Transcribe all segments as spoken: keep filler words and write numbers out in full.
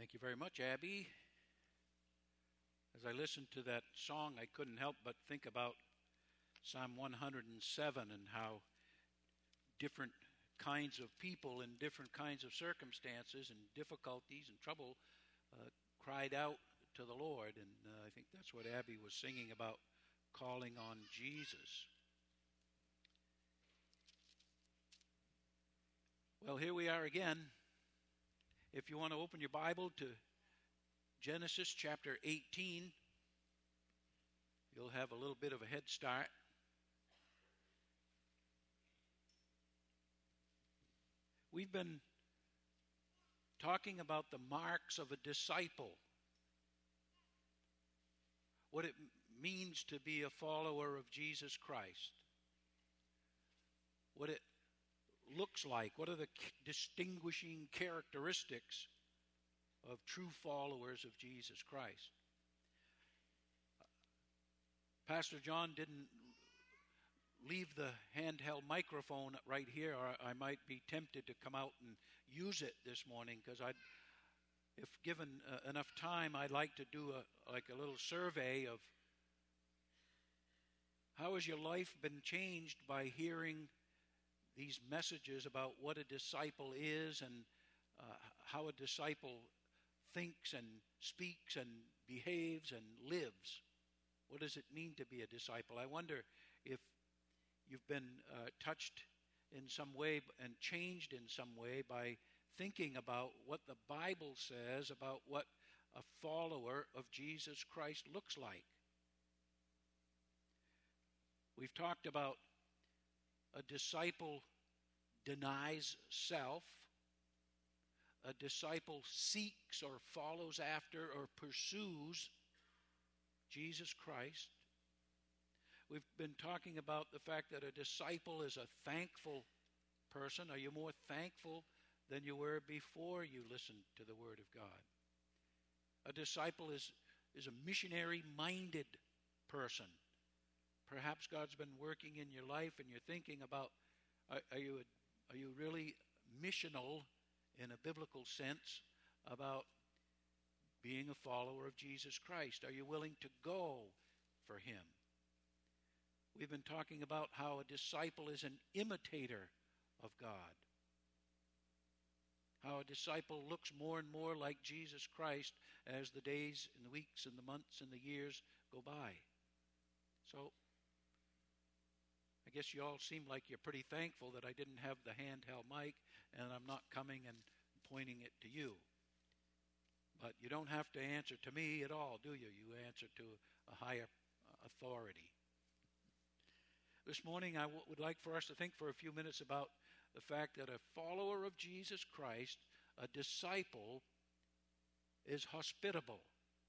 Thank you very much, Abby. As I listened to that song, I couldn't help but think about Psalm one hundred seven and how different kinds of people in different kinds of circumstances and difficulties and trouble uh, cried out to the Lord. And uh, I think that's what Abby was singing about, calling on Jesus. Well, here we are again. If you want to open your Bible to Genesis chapter eighteen, you'll have a little bit of a head start. We've been talking about the marks of a disciple, what it means to be a follower of Jesus Christ, what it looks like, what are the distinguishing characteristics of true followers of Jesus Christ. Pastor John didn't leave the handheld microphone right here, or I might be tempted to come out and use it this morning, because I'd, if given uh, enough time, I'd like to do a like a little survey of how has your life been changed by hearing these messages about what a disciple is and uh, how a disciple thinks and speaks and behaves and lives. What does it mean to be a disciple? I wonder if you've been uh, touched in some way and changed in some way by thinking about what the Bible says about what a follower of Jesus Christ looks like. We've talked about a disciple denies self. A disciple seeks or follows after or pursues Jesus Christ. We've been talking about the fact that a disciple is a thankful person. Are you more thankful than you were before you listened to the Word of God? A disciple is, is a missionary-minded person. Perhaps God's been working in your life and you're thinking about, are, are you a, are you really missional in a biblical sense about being a follower of Jesus Christ? Are you willing to go for Him? We've been talking about how a disciple is an imitator of God. How a disciple looks more and more like Jesus Christ as the days and the weeks and the months and the years go by. So, I guess you all seem like you're pretty thankful that I didn't have the handheld mic and I'm not coming and pointing it to you. But you don't have to answer to me at all, do you? You answer to a higher authority. This morning I w- would like for us to think for a few minutes about the fact that a follower of Jesus Christ, a disciple, is hospitable.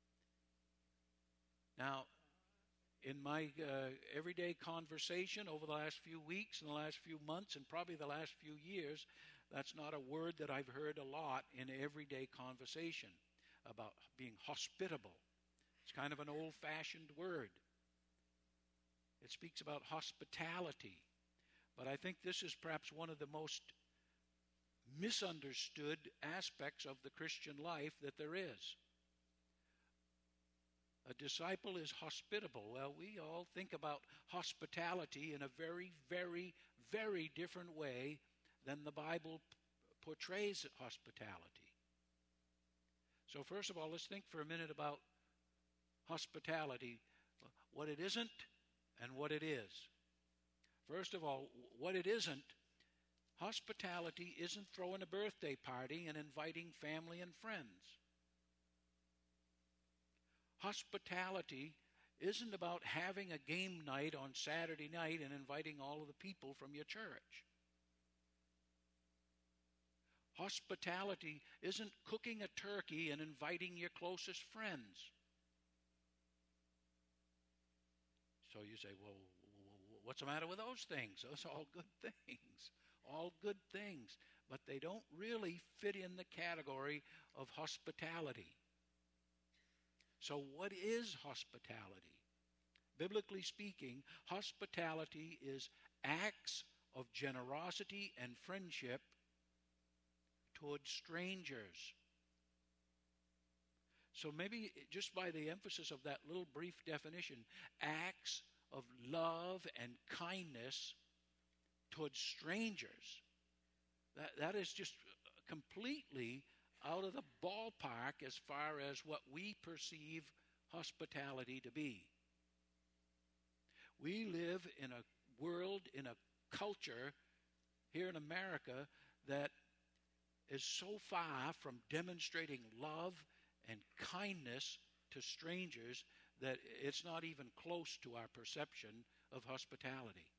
Now, in my uh, everyday conversation over the last few weeks and the last few months and probably the last few years, that's not a word that I've heard a lot in everyday conversation about being hospitable. It's kind of an old-fashioned word. It speaks about hospitality. But I think this is perhaps one of the most misunderstood aspects of the Christian life that there is. A disciple is hospitable. Well, we all think about hospitality in a very, very, very different way than the Bible p- portrays hospitality. So first of all, let's think for a minute about hospitality, what it isn't and what it is. First of all, what it isn't, hospitality isn't throwing a birthday party and inviting family and friends. Hospitality isn't about having a game night on Saturday night and inviting all of the people from your church. Hospitality isn't cooking a turkey and inviting your closest friends. So you say, well, what's the matter with those things? Those are all good things. All good things. But they don't really fit in the category of hospitality. So what is hospitality? Biblically speaking, hospitality is acts of generosity and friendship towards strangers. So maybe just by the emphasis of that little brief definition, acts of love and kindness towards strangers, that, that is just completely out of the ballpark as far as what we perceive hospitality to be. We live in a world, in a culture here in America that is so far from demonstrating love and kindness to strangers that it's not even close to our perception of hospitality.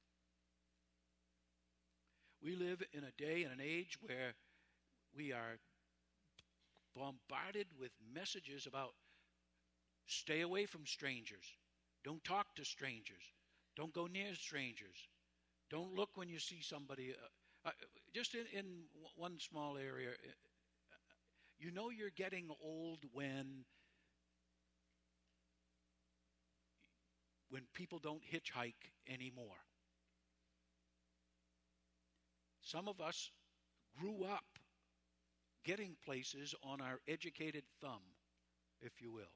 We live in a day and an age where we are bombarded with messages about stay away from strangers, don't talk to strangers, don't go near strangers, don't look when you see somebody. Uh, uh, just in, in one small area, you know you're getting old when when people don't hitchhike anymore. Some of us grew up getting places on our educated thumb, if you will.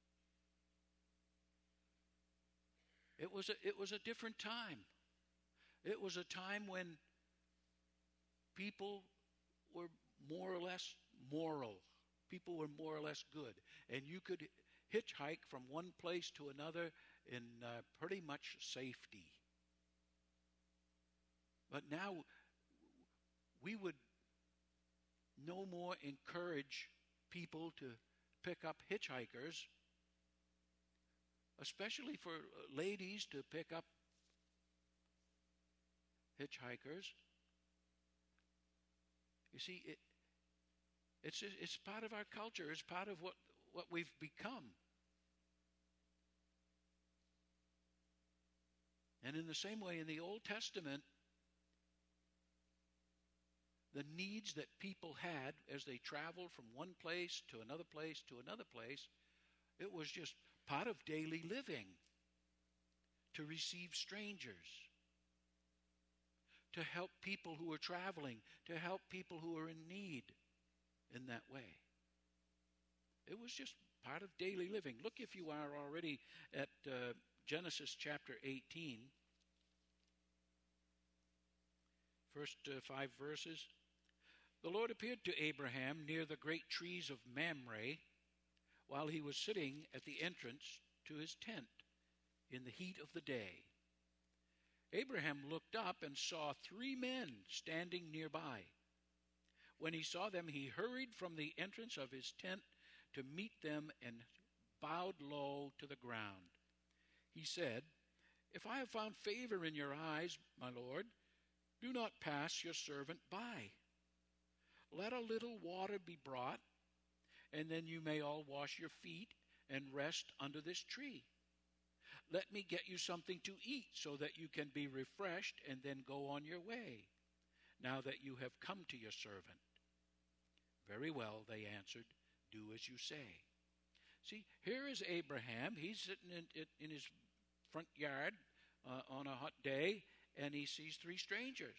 It was a, it was a different time. It was a time when people were more or less moral. People were more or less good. And you could hitchhike from one place to another in uh, pretty much safety. But now we would no more encourage people to pick up hitchhikers, especially for ladies to pick up hitchhikers. You see, it, it's it's part of our culture. It's part of what, what we've become. And in the same way, in the Old Testament, the needs that people had as they traveled from one place to another place to another place, it was just part of daily living to receive strangers, to help people who were traveling, to help people who were in need in that way. It was just part of daily living. Look, if you are already at uh, Genesis chapter eighteen, first uh, five verses. The Lord appeared to Abraham near the great trees of Mamre while he was sitting at the entrance to his tent in the heat of the day. Abraham looked up and saw three men standing nearby. When he saw them, he hurried from the entrance of his tent to meet them and bowed low to the ground. He said, "If I have found favor in your eyes, my Lord, do not pass your servant by. Let a little water be brought, and then you may all wash your feet and rest under this tree. Let me get you something to eat so that you can be refreshed and then go on your way, now that you have come to your servant." "Very well," they answered, "do as you say." See, here is Abraham. He's sitting in, in his front yard uh, on a hot day, and he sees three strangers.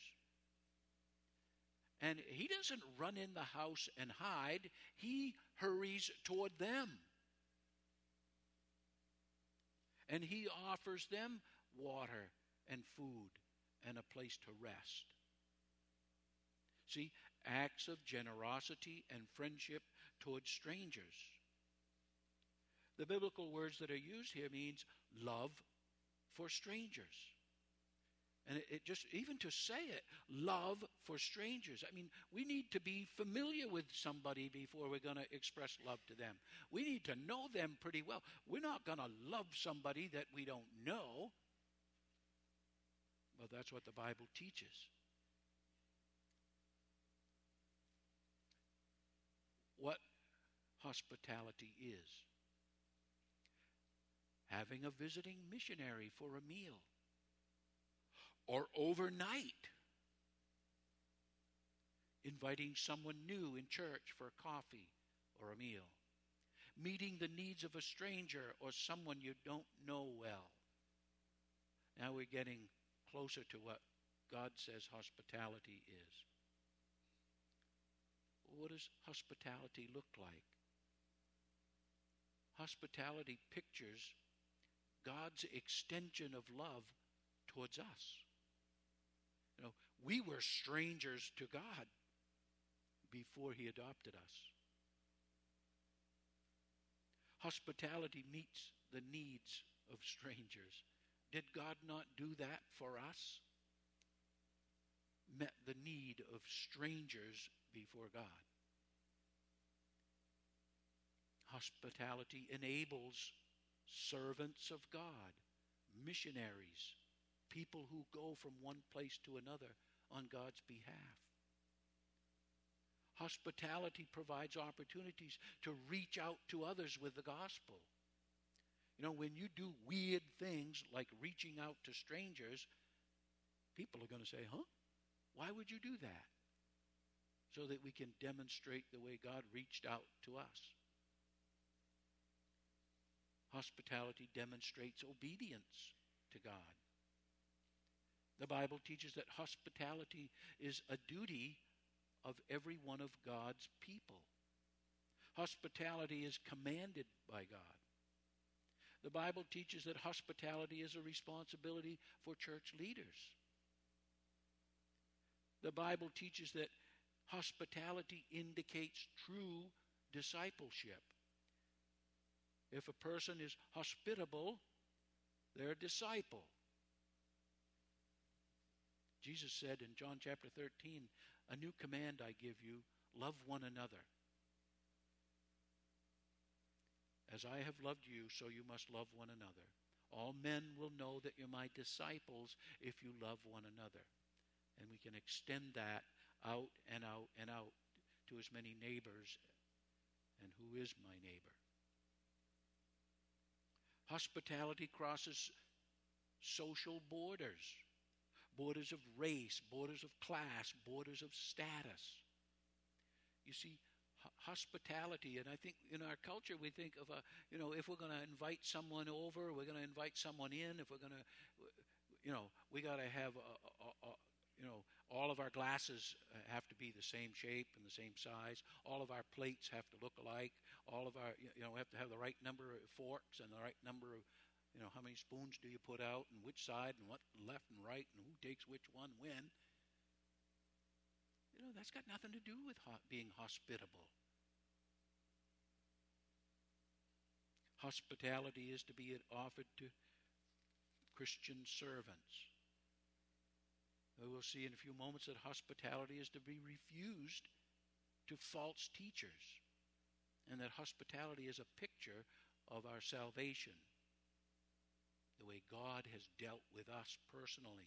And he doesn't run in the house and hide. He hurries toward them. And he offers them water and food and a place to rest. See, acts of generosity and friendship towards strangers. The biblical words that are used here means love for strangers. And it, it just, even to say it, love for strangers. I mean, we need to be familiar with somebody before we're going to express love to them. We need to know them pretty well. We're not going to love somebody that we don't know. Well, that's what the Bible teaches. What hospitality is. Having a visiting missionary for a meal. Or overnight, inviting someone new in church for coffee or a meal. Meeting the needs of a stranger or someone you don't know well. Now we're getting closer to what God says hospitality is. What does hospitality look like? Hospitality pictures God's extension of love towards us. You know, we were strangers to God before He adopted us. Hospitality meets the needs of strangers. Did God not do that for us? Met the need of strangers before God. Hospitality enables servants of God, missionaries, people who go from one place to another on God's behalf. Hospitality provides opportunities to reach out to others with the gospel. You know, when you do weird things like reaching out to strangers, people are going to say, huh? Why would you do that? So that we can demonstrate the way God reached out to us. Hospitality demonstrates obedience to God. The Bible teaches that hospitality is a duty of every one of God's people. Hospitality is commanded by God. The Bible teaches that hospitality is a responsibility for church leaders. The Bible teaches that hospitality indicates true discipleship. If a person is hospitable, they're a disciple. Jesus said in John chapter thirteen, "A new command I give you, love one another. As I have loved you, so you must love one another. All men will know that you're my disciples if you love one another." And we can extend that out and out and out to as many neighbors. And who is my neighbor? Hospitality crosses social borders. Borders of race, borders of class, borders of status. You see, hospitality, and I think in our culture we think of a, you know, if we're going to invite someone over, we're going to invite someone in, if we're going to, you know, we got to have, a, a, a, you know, all of our glasses have to be the same shape and the same size. All of our plates have to look alike. All of our, you know, we have to have the right number of forks and the right number of, you know, how many spoons do you put out and which side and what left and right and who takes which one when. You know, that's got nothing to do with ho- being hospitable. Hospitality is to be offered to Christian servants. We will see in a few moments that hospitality is to be refused to false teachers, and that hospitality is a picture of our salvation, the way God has dealt with us personally.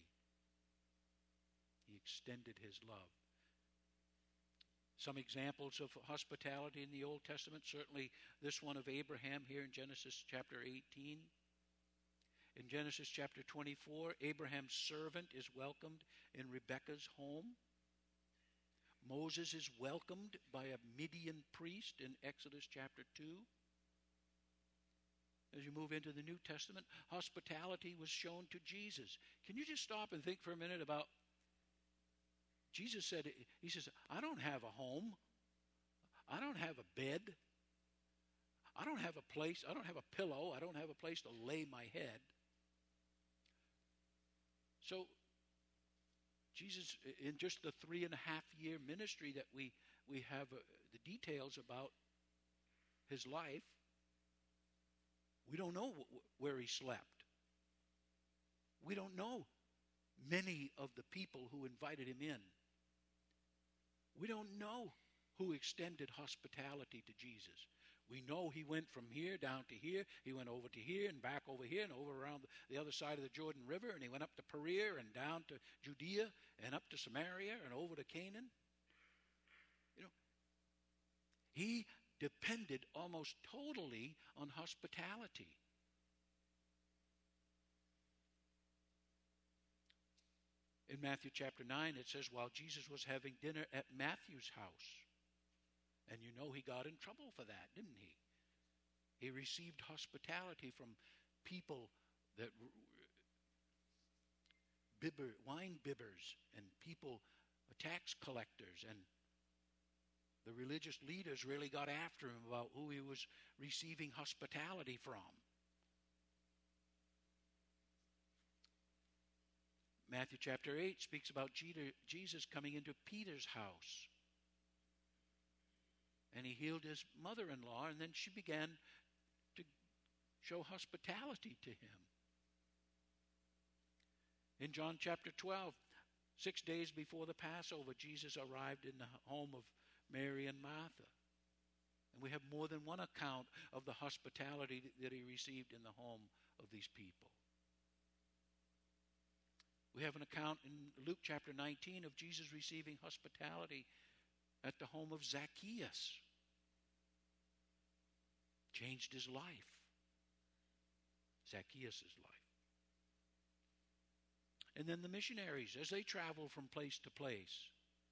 He extended His love. Some examples of hospitality in the Old Testament, certainly this one of Abraham here in Genesis chapter eighteen. In Genesis chapter twenty-four, Abraham's servant is welcomed in Rebekah's home. Moses is welcomed by a Midian priest in Exodus chapter two. As you move into the New Testament, hospitality was shown to Jesus. Can you just stop and think for a minute about, Jesus said, He says, I don't have a home. I don't have a bed. I don't have a place. I don't have a pillow. I don't have a place to lay my head. So, Jesus, in just the three and a half year ministry that we, we have uh, the details about His life, we don't know wh- where He slept. We don't know many of the people who invited Him in. We don't know who extended hospitality to Jesus. We know He went from here down to here. He went over to here and back over here and over around the other side of the Jordan River. And He went up to Perea and down to Judea and up to Samaria and over to Canaan. You know, He depended almost totally on hospitality. In Matthew chapter nine, it says, while Jesus was having dinner at Matthew's house, and you know He got in trouble for that, didn't He? He received hospitality from people that bibber, wine bibbers and people, tax collectors, and The religious leaders really got after him about who he was receiving hospitality from. Matthew chapter eight speaks about Jesus coming into Peter's house. And he healed his mother-in-law, and then she began to show hospitality to him. In John chapter twelve, six days before the Passover, Jesus arrived in the home of Mary and Martha. And we have more than one account of the hospitality that he received in the home of these people. We have an account in Luke chapter nineteen of Jesus receiving hospitality at the home of Zacchaeus. Changed his life. Zacchaeus' life. And then the missionaries, as they travel from place to place.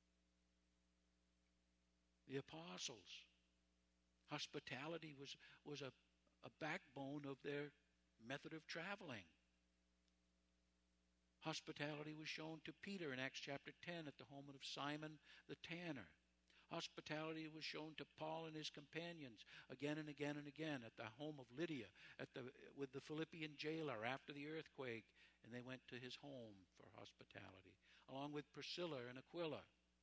The apostles. Hospitality was, was a, a backbone of their method of traveling. Hospitality was shown to Peter in Acts chapter ten at the home of Simon the tanner. Hospitality was shown to Paul and his companions again and again and again at the home of Lydia, at the, with the Philippian jailer after the earthquake, and they went to his home for hospitality, along with Priscilla and Aquila.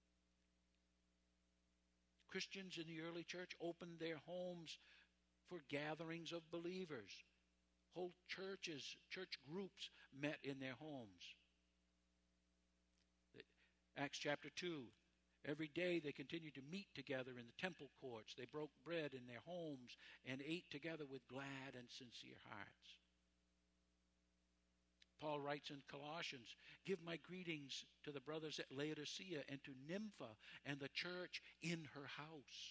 Christians in the early church opened their homes for gatherings of believers. Whole churches, church groups met in their homes. Acts chapter two. Every day they continued to meet together in the temple courts. They broke bread in their homes and ate together with glad and sincere hearts. Paul writes in Colossians, "Give my greetings to the brothers at Laodicea and to Nympha and the church in her house."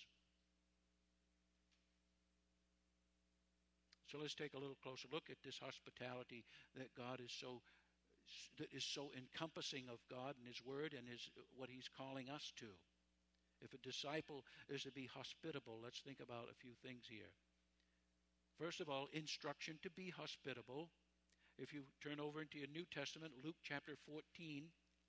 So let's take a little closer look at this hospitality that God is so that is so encompassing of God and His Word and His what He's calling us to. If a disciple is to be hospitable, let's think about a few things here. First of all, instruction to be hospitable. If you turn over into your New Testament, Luke chapter fourteen,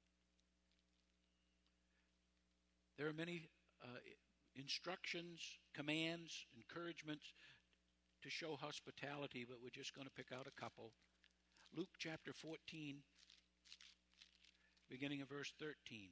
there are many uh, instructions, commands, encouragements to show hospitality, but we're just going to pick out a couple. Luke chapter fourteen, beginning of verse thirteen.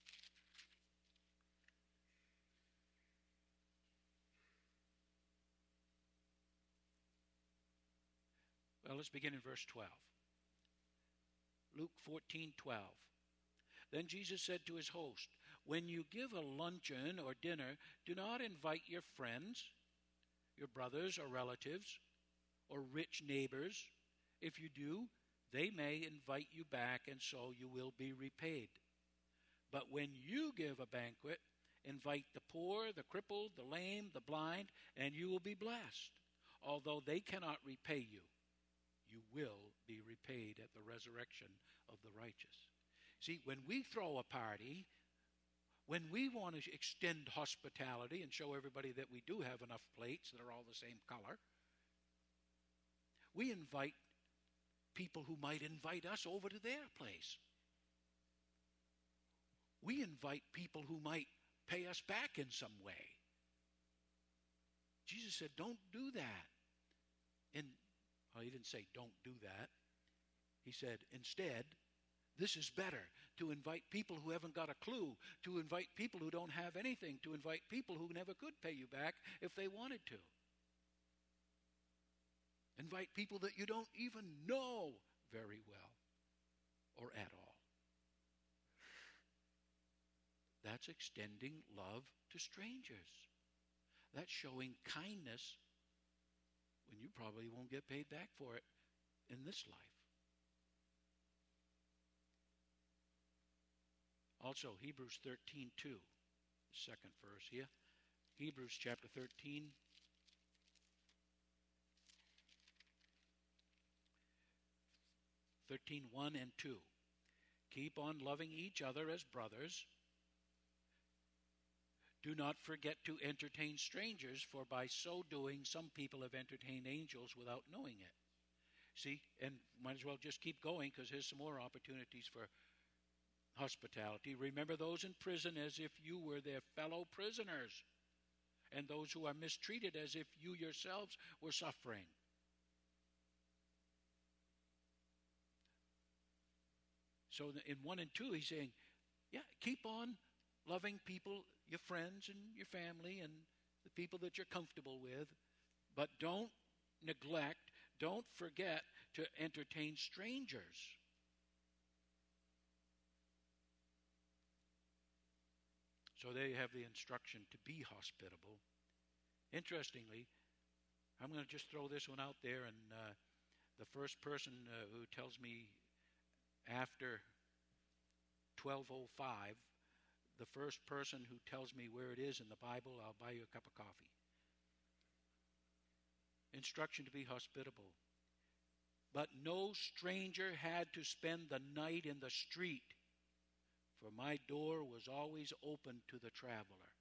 Well, let's begin in verse twelve. Luke fourteen twelve. Then Jesus said to his host, "When you give a luncheon or dinner, do not invite your friends, your brothers or relatives, or rich neighbors. If you do, they may invite you back, and so you will be repaid. But when you give a banquet, invite the poor, the crippled, the lame, the blind, and you will be blessed. Although they cannot repay you, you will be repaid at the resurrection of the righteous." See, when we throw a party, when we want to extend hospitality and show everybody that we do have enough plates that are all the same color, we invite people who might invite us over to their place. We invite people who might pay us back in some way. Jesus said, don't do that. And, well, he didn't say don't do that. He said, instead, this is better, to invite people who haven't got a clue, to invite people who don't have anything, to invite people who never could pay you back if they wanted to. Invite people that you don't even know very well or at all. That's extending love to strangers. That's showing kindness when you probably won't get paid back for it in this life. Also, Hebrews thirteen two, the second verse here. Hebrews chapter thirteen. thirteen, one and two. Keep on loving each other as brothers. Do not forget to entertain strangers, for by so doing some people have entertained angels without knowing it. See, and might as well just keep going, because here's some more opportunities for hospitality. Remember those in prison as if you were their fellow prisoners, and those who are mistreated as if you yourselves were suffering. So in one and two, he's saying, yeah, keep on loving people, your friends and your family and the people that you're comfortable with, but don't neglect, don't forget to entertain strangers. So there you have the instruction to be hospitable. Interestingly, I'm going to just throw this one out there, and uh, the first person uh, who tells me after twelve oh five, the first person who tells me where it is in the Bible, I'll buy you a cup of coffee. Instruction to be hospitable. But no stranger had to spend the night in the street, for my door was always open to the traveler.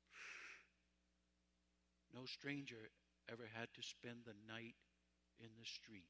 No stranger ever had to spend the night in the street.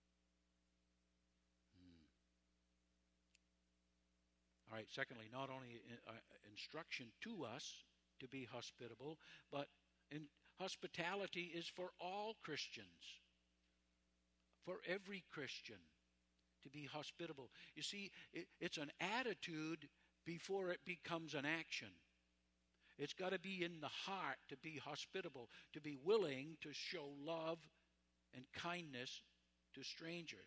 All right, secondly, not only uh, instruction to us to be hospitable, but in, hospitality is for all Christians, for every Christian to be hospitable. You see, it, it's an attitude before it becomes an action. It's got to be in the heart to be hospitable, to be willing to show love and kindness to strangers.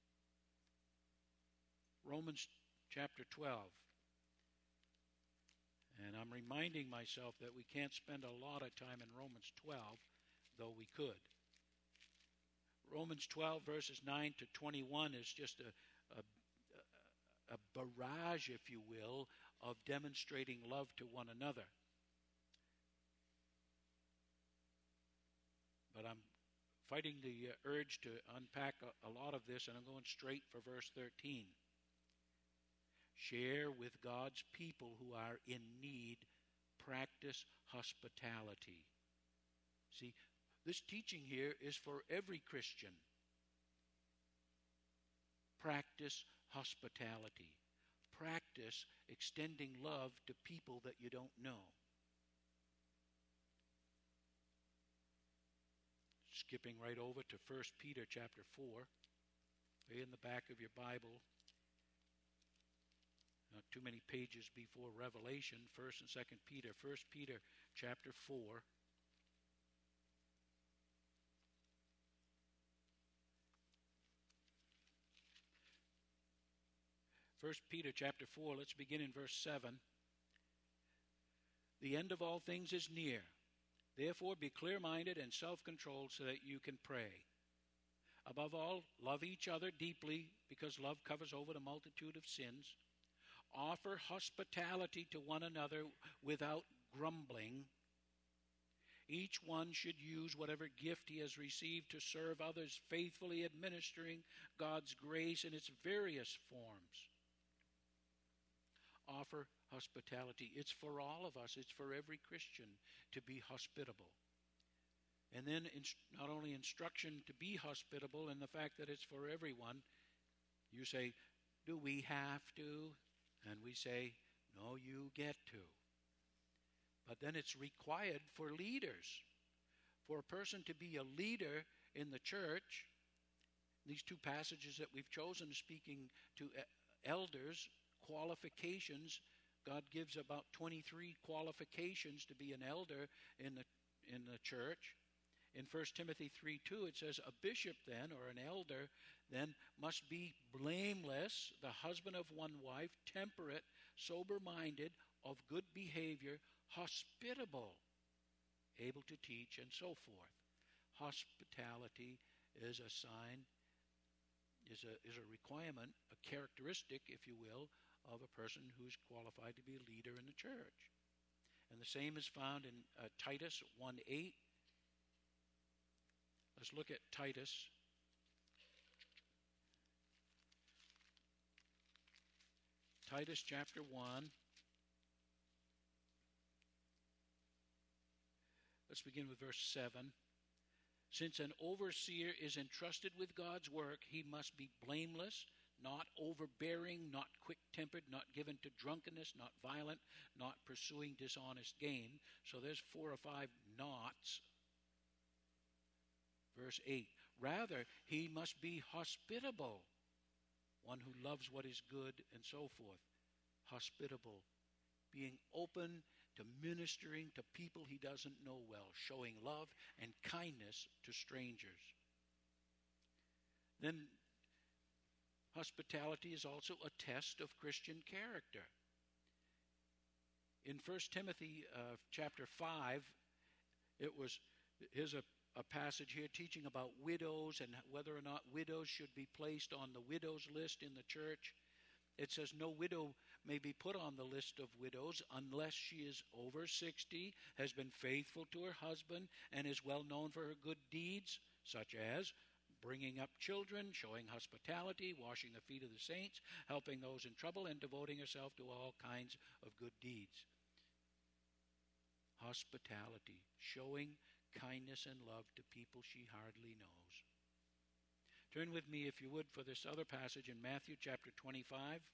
Romans chapter twelve. And I'm reminding myself that we can't spend a lot of time in Romans twelve, though we could. Romans twelve, verses nine to twenty-one is just a, a, a barrage, if you will, of demonstrating love to one another. But I'm fighting the urge to unpack a, a lot of this, and I'm going straight for verse thirteen. Share with God's people who are in need. Practice hospitality. See, this teaching here is for every Christian. Practice hospitality. Practice extending love to people that you don't know. Skipping right over to First Peter chapter four, in the back of your Bible. Not too many pages before Revelation, First and Second Peter. First Peter chapter four. First Peter chapter four, let's begin in verse seven. The end of all things is near. Therefore be clear-minded and self-controlled so that you can pray. Above all, love each other deeply, because love covers over the multitude of sins. Offer hospitality to one another without grumbling. Each one should use whatever gift he has received to serve others, faithfully administering God's grace in its various forms. Offer hospitality. It's for all of us. It's for every Christian to be hospitable. And then not only instruction to be hospitable and the fact that it's for everyone. You say, do we have to? And we say, no, you get to. But then it's required for leaders. For a person to be a leader in the church, these two passages that we've chosen speaking to elders, qualifications, God gives about twenty-three qualifications to be an elder in the in the church. In First Timothy three two, it says, a bishop then, or an elder, then must be blameless, the husband of one wife, temperate, sober-minded, of good behavior, hospitable, able to teach, and so forth. Hospitality is a sign, is a, is a requirement, a characteristic, if you will, of a person who's qualified to be a leader in the church. And the same is found in uh, Titus one eight. Let's look at Titus. Titus chapter one. Let's begin with verse seven. Since an overseer is entrusted with God's work, he must be blameless, not overbearing, not quick-tempered, not given to drunkenness, not violent, not pursuing dishonest gain. So there's four or five nots. Verse eight, rather, he must be hospitable, one who loves what is good, and so forth. Hospitable, being open to ministering to people he doesn't know well, showing love and kindness to strangers. Then hospitality is also a test of Christian character. In First Timothy uh, chapter five, it was, here's a, a passage here teaching about widows and whether or not widows should be placed on the widows list in the church. It says no widow may be put on the list of widows unless she is over sixty, has been faithful to her husband, and is well known for her good deeds, such as bringing up children, showing hospitality, washing the feet of the saints, helping those in trouble, and devoting herself to all kinds of good deeds. Hospitality, showing kindness and love to people she hardly knows. Turn with me, if you would, for this other passage in Matthew chapter twenty-five.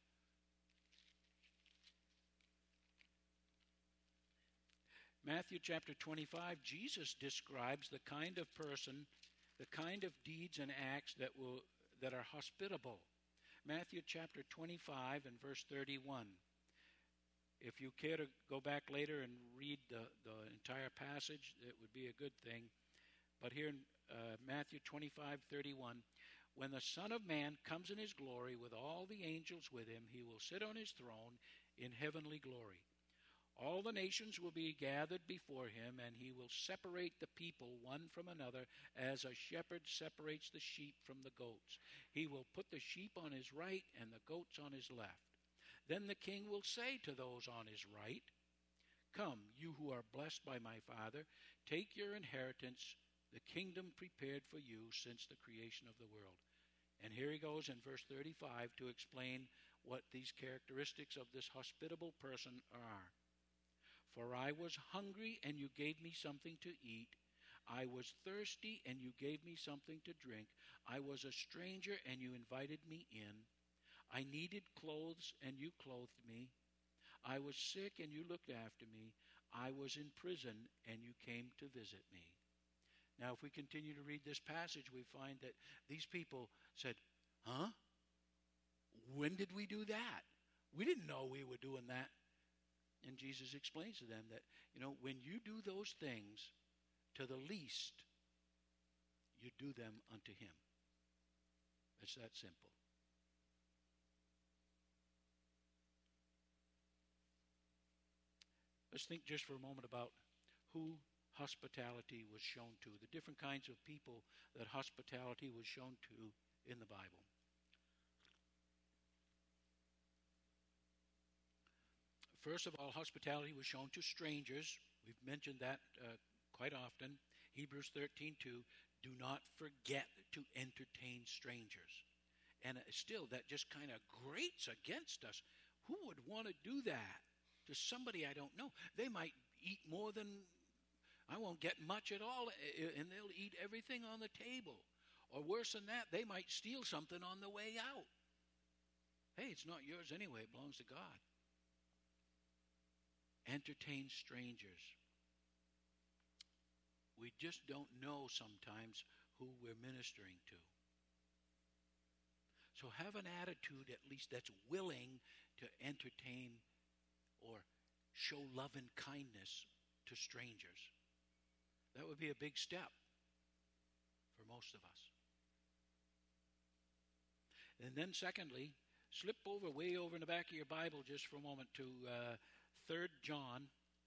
Matthew chapter twenty-five, Jesus describes the kind of person, the kind of deeds and acts that will that are hospitable. Matthew chapter twenty-five and verse thirty-one. If you care to go back later and read the, the entire passage, it would be a good thing. But here in uh, Matthew twenty-five thirty-one, when the Son of Man comes in his glory with all the angels with him, he will sit on his throne in heavenly glory. All the nations will be gathered before him, and he will separate the people one from another as a shepherd separates the sheep from the goats. He will put the sheep on his right and the goats on his left. Then the king will say to those on his right, "Come, you who are blessed by my Father, take your inheritance, the kingdom prepared for you since the creation of the world." And here he goes in verse thirty-five to explain what these characteristics of this hospitable person are. "For I was hungry, and you gave me something to eat. I was thirsty, and you gave me something to drink. I was a stranger, and you invited me in. I needed clothes, and you clothed me. I was sick, and you looked after me. I was in prison, and you came to visit me." Now, if we continue to read this passage, we find that these people said, "Huh? When did we do that? We didn't know we were doing that." And Jesus explains to them that, you know, when you do those things to the least, you do them unto him. It's that simple. Let's think just for a moment about who hospitality was shown to, the different kinds of people that hospitality was shown to in the Bible. First of all, hospitality was shown to strangers. We've mentioned that uh, quite often. Hebrews thirteen two, do not forget to entertain strangers. And still, that just kind of grates against us. Who would want to do that to somebody I don't know? They might eat more than, I won't get much at all, and they'll eat everything on the table. Or worse than that, they might steal something on the way out. Hey, it's not yours anyway. It belongs to God. Entertain strangers. We just don't know sometimes who we're ministering to. So have an attitude at least that's willing to entertain or show love and kindness to strangers. That would be a big step for most of us. And then secondly, slip over, way over in the back of your Bible just for a moment to uh, Third John.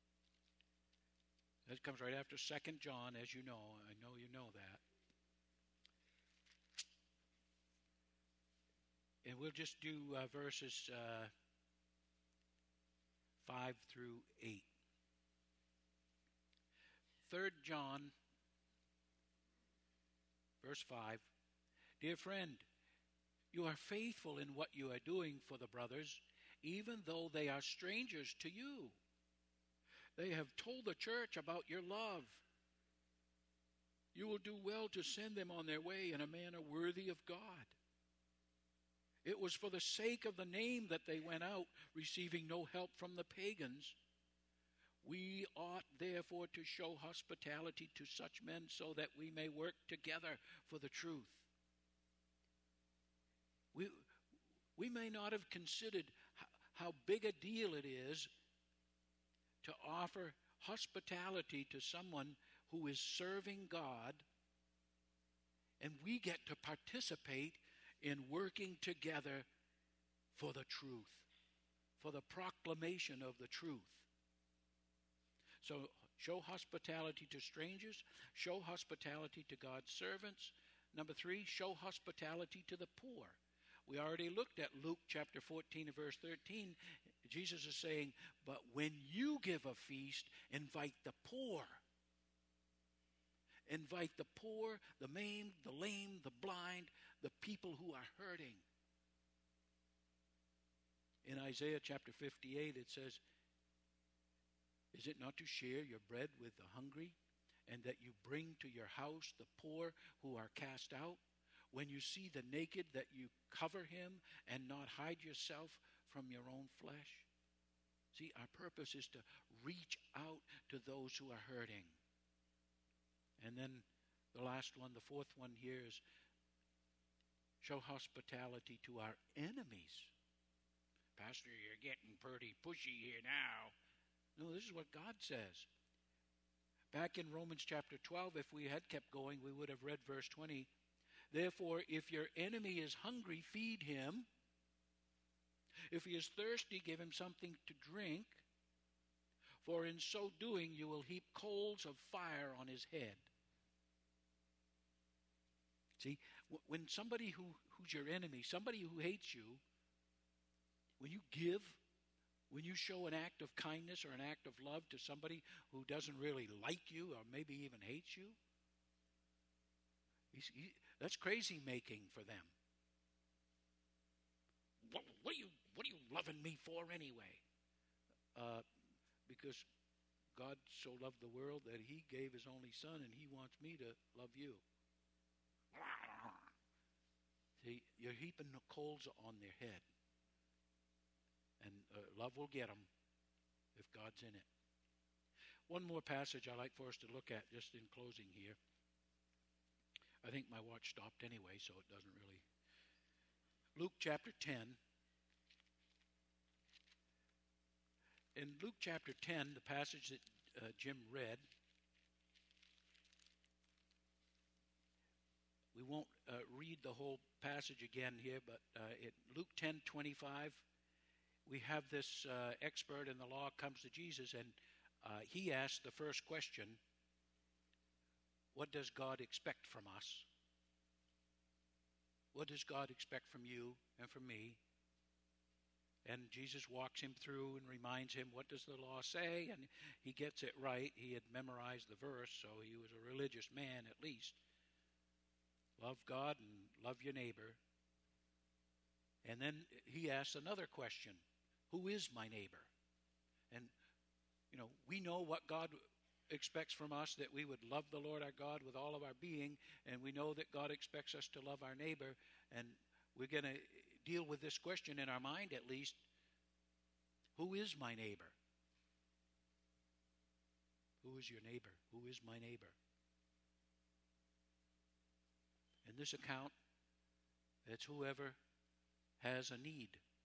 That comes right after Second John, as you know. I know you know that. And we'll just do uh, verses uh, five through eight. Third John, verse five. Dear friend, you are faithful in what you are doing for the brothers, even though they are strangers to you. They have told the church about your love. You will do well to send them on their way in a manner worthy of God. It was for the sake of the name that they went out, receiving no help from the pagans. We ought therefore to show hospitality to such men so that we may work together for the truth. We, we may not have considered how big a deal it is to offer hospitality to someone who is serving God, and we get to participate in working together for the truth, for the proclamation of the truth. So show hospitality to strangers, show hospitality to God's servants. Number three, show hospitality to the poor. We already looked at Luke chapter fourteen and verse thirteen. Jesus is saying, but when you give a feast, invite the poor. Invite the poor, the maimed, the lame, the blind, the people who are hurting. In Isaiah chapter fifty-eight, it says, is it not to share your bread with the hungry, and that you bring to your house the poor who are cast out? When you see the naked, that you cover him and not hide yourself from your own flesh? See, our purpose is to reach out to those who are hurting. And then the last one, the fourth one here is show hospitality to our enemies. Pastor, you're getting pretty pushy here now. No, this is what God says. Back in Romans chapter twelve, if we had kept going, we would have read verse twenty. Therefore, if your enemy is hungry, feed him. If he is thirsty, give him something to drink. For in so doing, you will heap coals of fire on his head. See, when somebody who, who's your enemy, somebody who hates you, when you give, when you show an act of kindness or an act of love to somebody who doesn't really like you or maybe even hates you, he's, he, that's crazy making for them. What, what, are you, what are you loving me for anyway? Uh, because God so loved the world that he gave his only son, and he wants me to love you. See, you're heaping the coals on their head. And uh, love will get them if God's in it. One more passage I'd like for us to look at just in closing here. I think my watch stopped anyway, so it doesn't really. Luke chapter ten. In Luke chapter ten, the passage that uh, Jim read, we won't uh, read the whole passage again here, but uh, in Luke ten twenty-five, we have this uh, expert in the law comes to Jesus, and uh, he asks the first question, what does God expect from us? What does God expect from you and from me? And Jesus walks him through and reminds him, what does the law say? And he gets it right. He had memorized the verse, so he was a religious man at least. Love God and love your neighbor. And then he asks another question. Who is my neighbor? And, you know, we know what God expects from us, that we would love the Lord our God with all of our being, and we know that God expects us to love our neighbor, and we're going to deal with this question in our mind at least. Who is my neighbor? Who is your neighbor? Who is my neighbor? In this account, it's whoever has a need.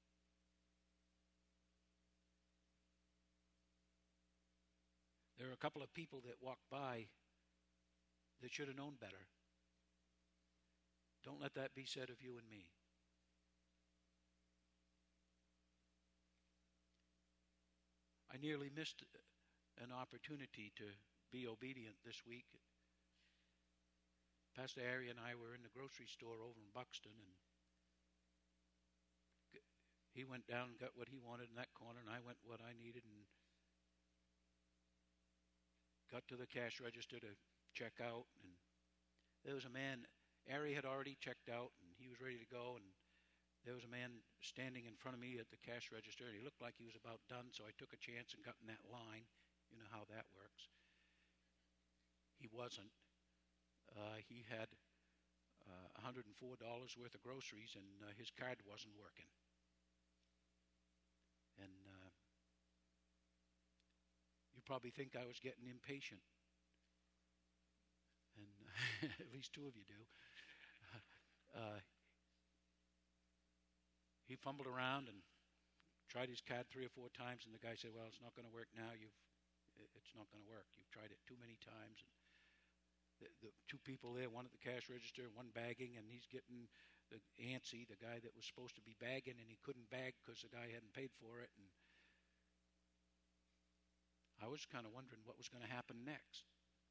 There are a couple of people that walk by that should have known better. Don't let that be said of you and me. I nearly missed an opportunity to be obedient this week. Pastor Ari and I were in the grocery store over in Buxton, and he went down and got what he wanted in that corner, and I went what I needed, and got to the cash register to check out, and there was a man. Ari had already checked out, and he was ready to go, and there was a man standing in front of me at the cash register, and he looked like he was about done, so I took a chance and got in that line. You know how that works. He wasn't. Uh, he had uh, one hundred four dollars worth of groceries, and uh, his card wasn't working. And uh, you probably think I was getting impatient. And at least two of you do. Uh, he fumbled around and tried his card three or four times, and the guy said, well, it's not going to work now. You've, it's not going to work. You've tried it too many times. And the, the two people there, one at the cash register, one bagging, and he's getting the antsy, the guy that was supposed to be bagging, and he couldn't bag because the guy hadn't paid for it. And I was kind of wondering what was going to happen next.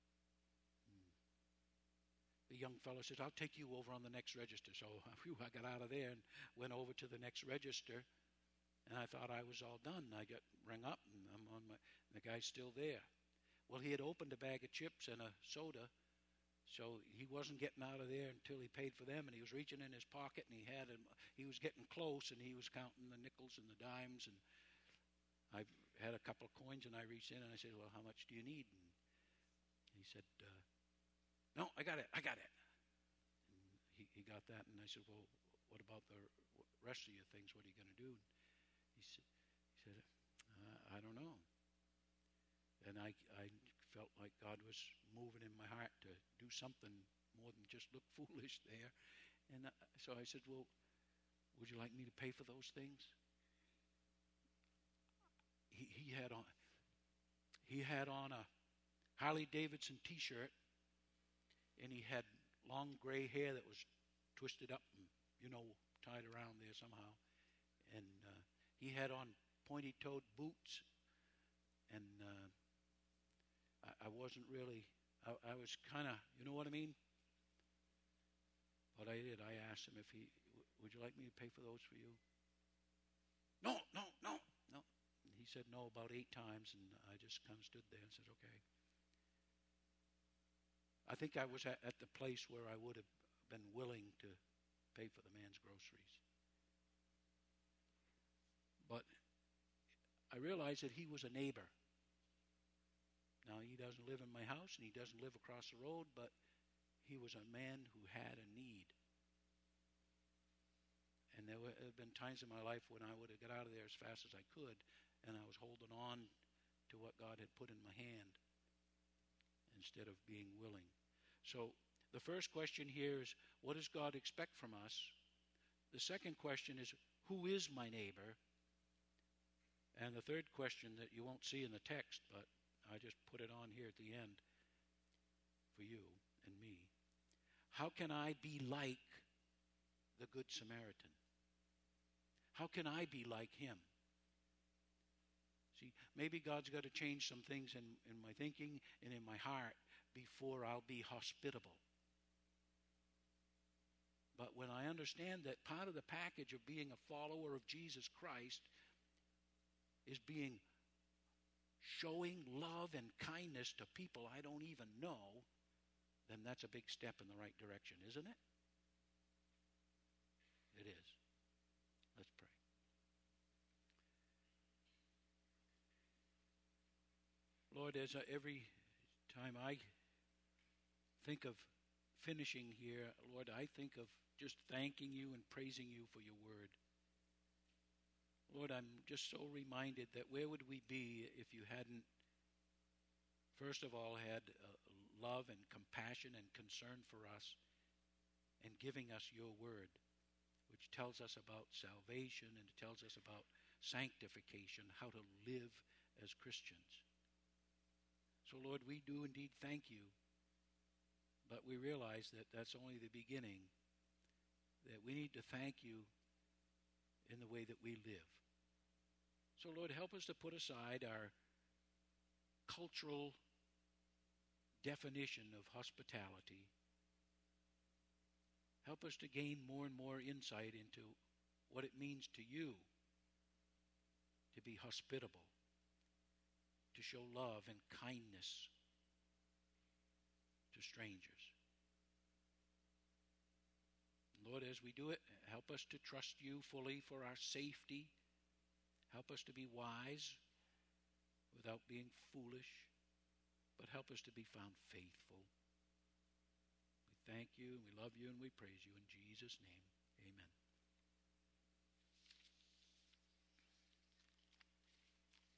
The young fellow says, I'll take you over on the next register. So whew, I got out of there and went over to the next register, and I thought I was all done. I got rung up, and I'm on my, the guy's still there. Well, he had opened a bag of chips and a soda, so he wasn't getting out of there until he paid for them, and he was reaching in his pocket, and he had him, he was getting close, and he was counting the nickels and the dimes, and I had a couple of coins, and I reached in, and I said, well, how much do you need? And he said, uh, no, I got it, I got it. And he, he got that, and I said, well, what about the rest of your things? What are you going to do? And he said, he said uh, I don't know. And I, I felt like God was moving in my heart to do something more than just look foolish there. And uh, so I said, well, would you like me to pay for those things? He, he had on, he had on a Harley Davidson T-shirt, and he had long gray hair that was twisted up and, you know, tied around there somehow. And uh, he had on pointy-toed boots. And uh, I, I wasn't really, I, I was kind of, you know what I mean? But I did. I asked him if he, would you like me to pay for those for you? No, no, no, no. And he said no about eight times, and I just kind of stood there and said, okay. I think I was at, at the place where I would have been willing to pay for the man's groceries. But I realized that he was a neighbor. Now, he doesn't live in my house, and he doesn't live across the road, but he was a man who had a need. And there have been times in my life when I would have got out of there as fast as I could, and I was holding on to what God had put in my hand instead of being willing. So the first question here is, what does God expect from us? The second question is, who is my neighbor? And the third question that you won't see in the text, but I just put it on here at the end for you and me. How can I be like the Good Samaritan? How can I be like him? See, maybe God's got to change some things in, in my thinking and in my heart before I'll be hospitable. But when I understand that part of the package of being a follower of Jesus Christ is being showing love and kindness to people I don't even know, then that's a big step in the right direction, isn't it? It is. Let's pray. Lord, as I, every time I think of finishing here, Lord, I think of just thanking you and praising you for your word. Lord, I'm just so reminded that where would we be if you hadn't, first of all, had uh, love and compassion and concern for us and giving us your word, which tells us about salvation and it tells us about sanctification, how to live as Christians. So, Lord, we do indeed thank you, but we realize that that's only the beginning, that we need to thank you in the way that we live. So, Lord, help us to put aside our cultural definition of hospitality. Help us to gain more and more insight into what it means to you to be hospitable, to show love and kindness to strangers. Lord, as we do it, help us to trust you fully for our safety. Help us to be wise without being foolish, but help us to be found faithful. We thank you, and we love you, and we praise you in Jesus' name.